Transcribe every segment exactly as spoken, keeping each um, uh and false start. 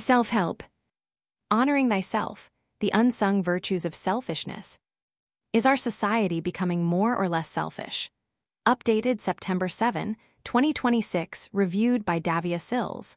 Self-help. Honoring thyself, the unsung virtues of selfishness. Is our society becoming more or less selfish? Updated September seventh, twenty twenty-six, reviewed by Davia Sills.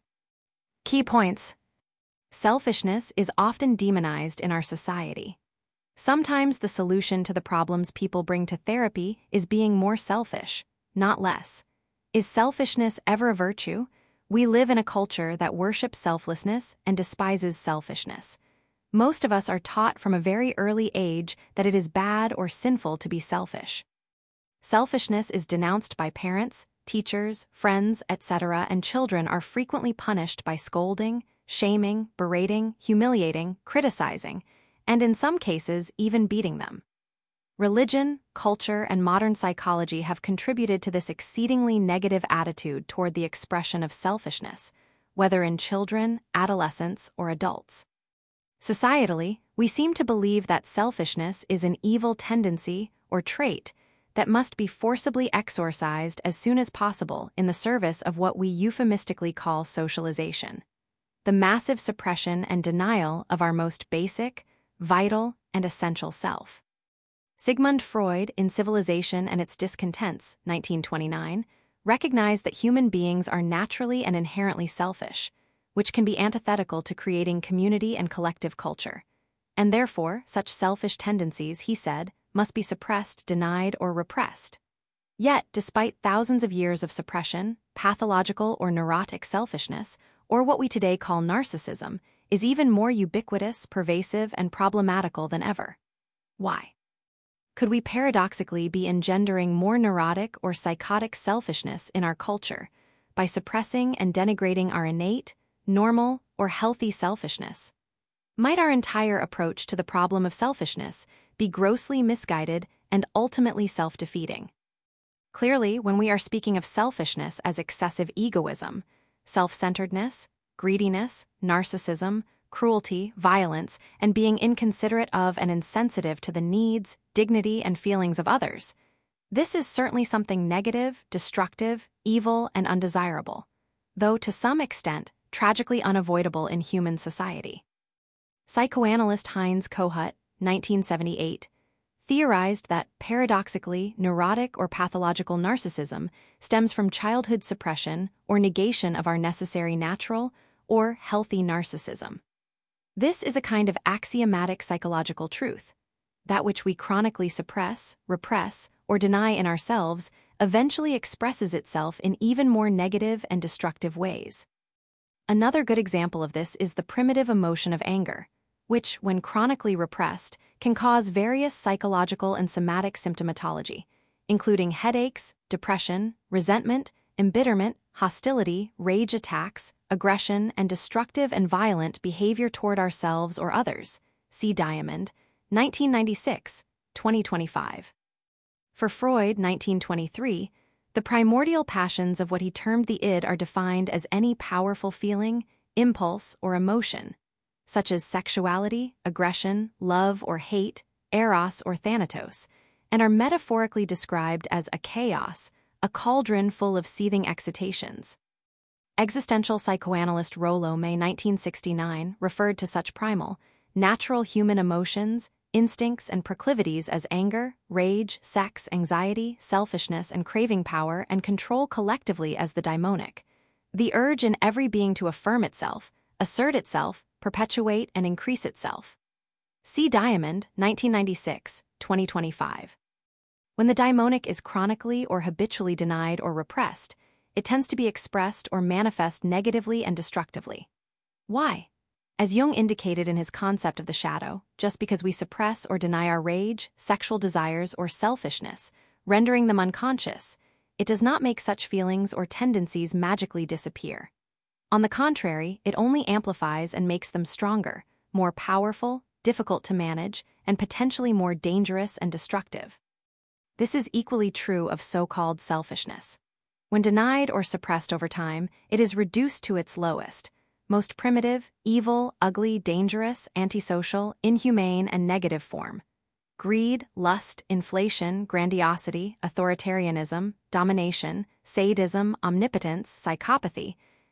Key points. Selfishness is often demonized in our society. Sometimes the solution to the problems people bring to therapy is being more selfish, not less. Is selfishness ever a virtue? We live in a culture that worships selflessness and despises selfishness. Most of us are taught from a very early age that it is bad or sinful to be selfish. Selfishness is denounced by parents, teachers, friends, et cetera, and children are frequently punished by scolding, shaming, berating, humiliating, criticizing, and in some cases, even beating them. Religion, culture, and modern psychology have contributed to this exceedingly negative attitude toward the expression of selfishness, whether in children, adolescents, or adults. Societally, we seem to believe that selfishness is an evil tendency or trait that must be forcibly exorcised as soon as possible in the service of what we euphemistically call socialization. The massive suppression and denial of our most basic, vital, and essential self. Sigmund Freud, in Civilization and Its Discontents, nineteen twenty-nine, recognized that human beings are naturally and inherently selfish, which can be antithetical to creating community and collective culture. And therefore, such selfish tendencies, he said, must be suppressed, denied, or repressed. Yet, despite thousands of years of suppression, pathological or neurotic selfishness, or what we today call narcissism, is even more ubiquitous, pervasive, and problematical than ever. Why? Could we paradoxically be engendering more neurotic or psychotic selfishness in our culture by suppressing and denigrating our innate, normal, or healthy selfishness? Might our entire approach to the problem of selfishness be grossly misguided and ultimately self-defeating? Clearly, when we are speaking of selfishness as excessive egoism, self-centeredness, greediness, narcissism, cruelty, violence, and being inconsiderate of and insensitive to the needs, dignity, and feelings of others, this is certainly something negative, destructive, evil, and undesirable, though to some extent tragically unavoidable in human society. Psychoanalyst Heinz Kohut, nineteen seventy-eight, theorized that, paradoxically, neurotic or pathological narcissism stems from childhood suppression or negation of our necessary natural or healthy narcissism. This is a kind of axiomatic psychological truth. That which we chronically suppress, repress, or deny in ourselves eventually expresses itself in even more negative and destructive ways. Another good example of this is the primitive emotion of anger, which, when chronically repressed, can cause various psychological and somatic symptomatology, including headaches, depression, resentment, embitterment, hostility, rage attacks, aggression, and destructive and violent behavior toward ourselves or others. See Diamond, nineteen ninety-six, twenty twenty-five. For Freud, nineteen twenty-three, the primordial passions of what he termed the id are defined as any powerful feeling, impulse, or emotion, such as sexuality, aggression, love or hate, eros or thanatos, and are metaphorically described as a chaos, a cauldron full of seething excitations. Existential psychoanalyst Rollo May nineteen sixty-nine referred to such primal, natural human emotions, instincts, and proclivities as anger, rage, sex, anxiety, selfishness, and craving power and control collectively as the daimonic, the urge in every being to affirm itself, assert itself, perpetuate, and increase itself. See Diamond, nineteen ninety-six, twenty twenty-five. When the daimonic is chronically or habitually denied or repressed, it tends to be expressed or manifest negatively and destructively. Why? As Jung indicated in his concept of the shadow, just because we suppress or deny our rage, sexual desires, or selfishness, rendering them unconscious, it does not make such feelings or tendencies magically disappear. On the contrary, it only amplifies and makes them stronger, more powerful, difficult to manage, and potentially more dangerous and destructive. This is equally true of so-called selfishness. When denied or suppressed over time, it is reduced to its lowest, most primitive, evil, ugly, dangerous, antisocial, inhumane, and negative form. Greed, lust, inflation, grandiosity, authoritarianism, domination, sadism, omnipotence, psychopathy,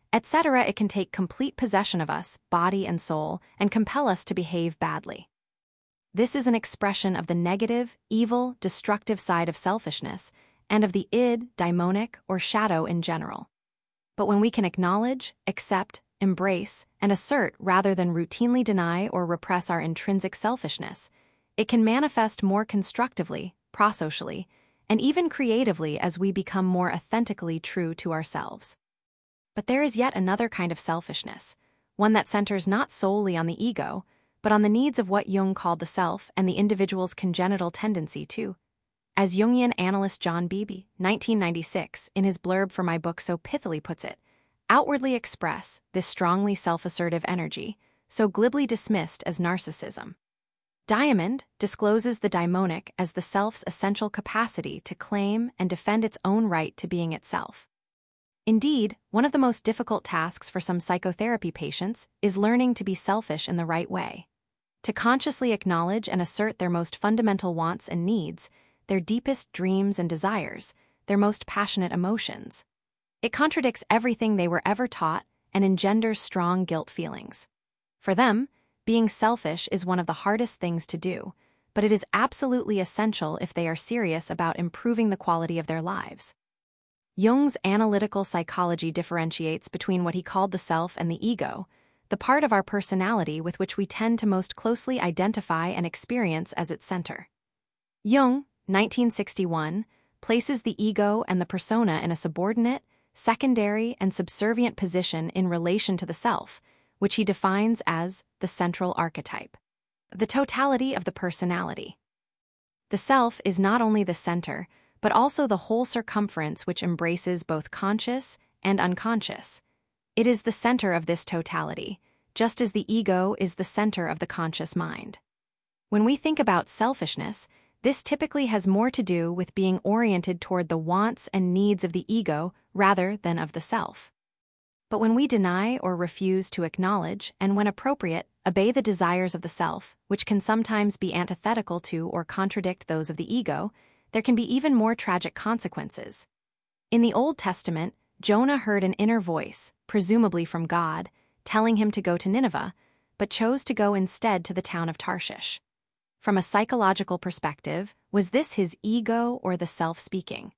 et cetera. It can take complete possession of us, body and soul, and compel us to behave badly. This is an expression of the negative, evil, destructive side of selfishness, and of the id, daimonic, or shadow in general. But when we can acknowledge, accept, embrace, and assert rather than routinely deny or repress our intrinsic selfishness, it can manifest more constructively, prosocially, and even creatively as we become more authentically true to ourselves. But there is yet another kind of selfishness, one that centers not solely on the ego, but on the needs of what Jung called the self and the individual's congenital tendency to. As Jungian analyst John Beebe, nineteen ninety-six, in his blurb for my book so pithily puts it, outwardly express this strongly self-assertive energy, so glibly dismissed as narcissism. Diamond discloses the daimonic as the self's essential capacity to claim and defend its own right to being itself. Indeed, one of the most difficult tasks for some psychotherapy patients is learning to be selfish in the right way. To consciously acknowledge and assert their most fundamental wants and needs, their deepest dreams and desires, their most passionate emotions. It contradicts everything they were ever taught and engenders strong guilt feelings. For them, being selfish is one of the hardest things to do, but it is absolutely essential if they are serious about improving the quality of their lives. Jung's analytical psychology differentiates between what he called the self and the ego, the part of our personality with which we tend to most closely identify and experience as its center. Jung, nineteen sixty-one, places the ego and the persona in a subordinate, secondary, and subservient position in relation to the self, which he defines as the central archetype, the totality of the personality. The self is not only the center, but also the whole circumference which embraces both conscious and unconscious. It is the center of this totality, just as the ego is the center of the conscious mind. When we think about selfishness, this typically has more to do with being oriented toward the wants and needs of the ego rather than of the self. But when we deny or refuse to acknowledge, and when appropriate, obey the desires of the self, which can sometimes be antithetical to or contradict those of the ego, there can be even more tragic consequences. In the Old Testament, Jonah heard an inner voice, presumably from God, telling him to go to Nineveh, but chose to go instead to the town of Tarshish. From a psychological perspective, was this his ego or the self speaking?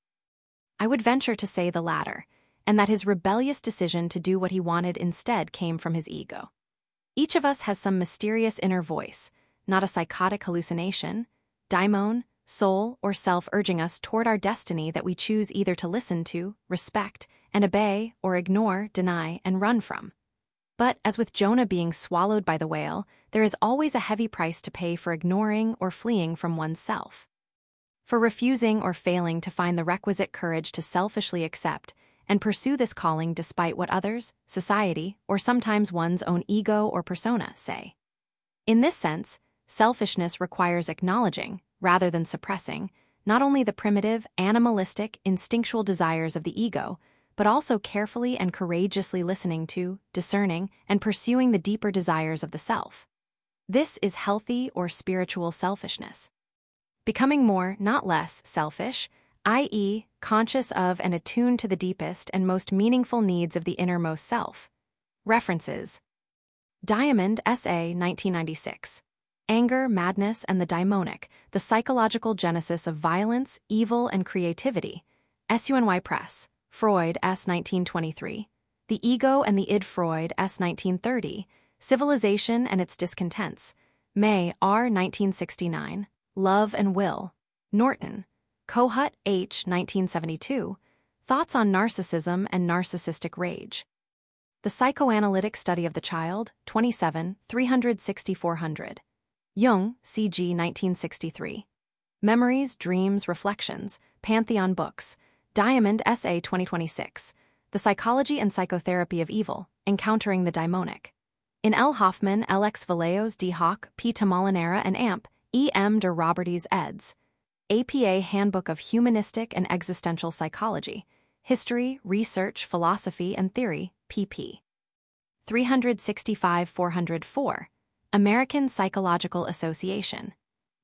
I would venture to say the latter, and that his rebellious decision to do what he wanted instead came from his ego. Each of us has some mysterious inner voice, not a psychotic hallucination, daimon, soul, or self urging us toward our destiny that we choose either to listen to, respect, and obey, or ignore, deny, and run from. But, as with Jonah being swallowed by the whale, there is always a heavy price to pay for ignoring or fleeing from one's self. For refusing or failing to find the requisite courage to selfishly accept and pursue this calling despite what others, society, or sometimes one's own ego or persona say. In this sense, selfishness requires acknowledging, rather than suppressing, not only the primitive, animalistic, instinctual desires of the ego, but also carefully and courageously listening to, discerning, and pursuing the deeper desires of the self. This is healthy or spiritual selfishness. Becoming more, not less, selfish, that is, conscious of and attuned to the deepest and most meaningful needs of the innermost self. References: Diamond, S A nineteen ninety-six. Anger, Madness, and the Daimonic, The Psychological Genesis of Violence, Evil, and Creativity. S U N Y Press. Freud, S. nineteen twenty-three. The Ego and the Id, Freud, S. nineteen thirty. Civilization and Its Discontents. May, R. nineteen sixty-nine. Love and Will. Norton. Kohut, H. nineteen seventy-two. Thoughts on Narcissism and Narcissistic Rage. The Psychoanalytic Study of the Child, twenty-seven, three sixty-four hundred. Jung, C G nineteen sixty-three. Memories, Dreams, Reflections, Pantheon Books. Diamond, S A twenty twenty-six. The Psychology and Psychotherapy of Evil, Encountering the Daimonic. In L. Hoffman, L. X. Vallejos, D. Hawk, P. Tamalinera, and Amp, E. M. de Robertis eds. A P A Handbook of Humanistic and Existential Psychology. History, Research, Philosophy, and Theory, pp. three sixty-five to four oh four. American Psychological Association.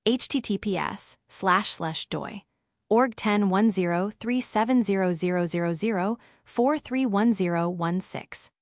https slash slash doi. org ten one zero three seven zero zero zero zero four three one zero one six.